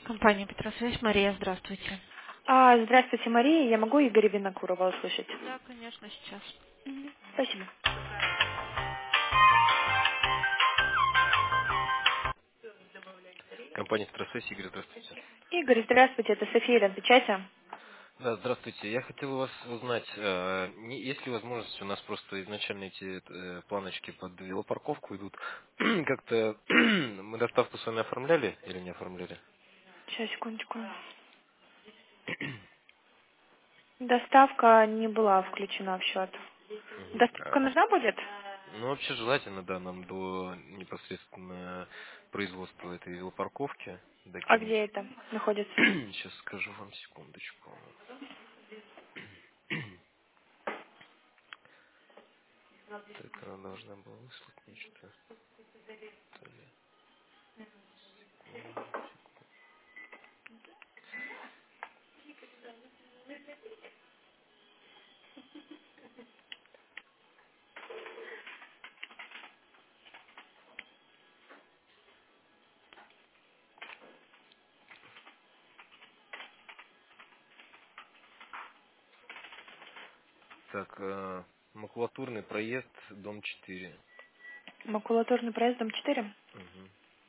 Компания Петросвязь. Мария, здравствуйте. Здравствуйте, Мария. Я могу Игоря Винокурова услышать? Да, конечно, сейчас. Спасибо. Компания «Экстрасвязь», Игорь, здравствуйте. Игорь, здравствуйте. Это София Ленточайте. Да, здравствуйте. Я хотел у вас узнать, есть ли возможность, у нас просто изначально эти планочки под велопарковку идут, как-то мы доставку с вами оформляли или не оформляли? Сейчас, секундочку. Доставка не была включена в счет. Мгм. Доставка нужна будет? Ну, вообще желательно, да, нам до непосредственно производства этой велопарковки А докинуть. где это находится? Сейчас скажу вам секундочку. Так, она должна была выслать нечто. То ли. Так, макулатурный проезд, дом 4. Макулатурный проезд, дом 4. Угу.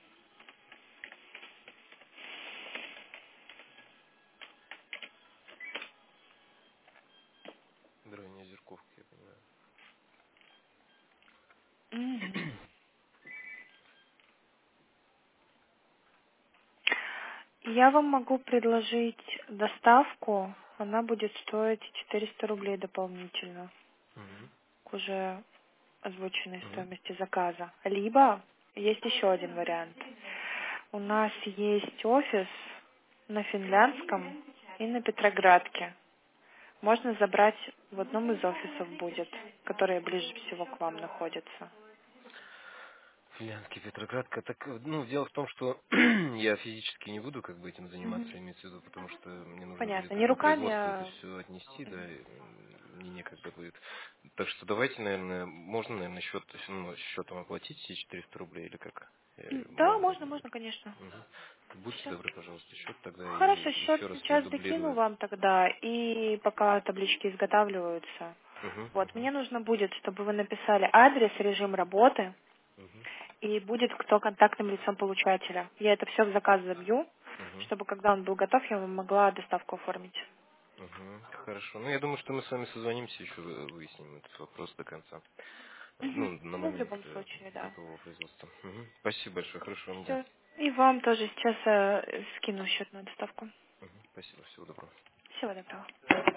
Дровня Озерковка, я понимаю. Мгм. Я вам могу предложить доставку. Она будет стоить 400 рублей дополнительно Угу. к уже озвученной Угу. стоимости заказа. Либо есть еще один вариант. У нас есть офис на Финляндском и на Петроградке. Можно забрать в одном из офисов будет, которые ближе всего к вам находятся. Финляндский, Петроградка. Так, ну, дело в том, что я физически не буду как бы этим заниматься, Мгм. имеется в виду, потому что мне нужно будет Понятно. как Не на руками, производство это а... все отнести, да, Мгм. и, мне некогда будет. Так что давайте, наверное, можно, наверное, счетом оплатить все 400 рублей или как? Да, можно, конечно. Мгм. Будьте Все. добры, пожалуйста, счет тогда и Хорошо, счет еще раз сейчас закину продублирую. вам тогда, и пока таблички изготавливаются. Угу, Вот, угу, мне нужно будет, чтобы вы написали адрес, режим работы, угу, и будет кто контактным лицом получателя. Я это все в заказ забью, угу. чтобы когда он был готов, я вам могла доставку оформить. Угу, хорошо. Ну, я думаю, что мы с вами созвонимся, еще выясним этот вопрос до конца. Мгм. Ну, на Ну, в момент любом случае, да. готового производства. Мгм. Спасибо большое, хорошего вам дня. Все. И вам тоже сейчас скину счет на доставку. Мгм. Спасибо, всего доброго. Всего доброго.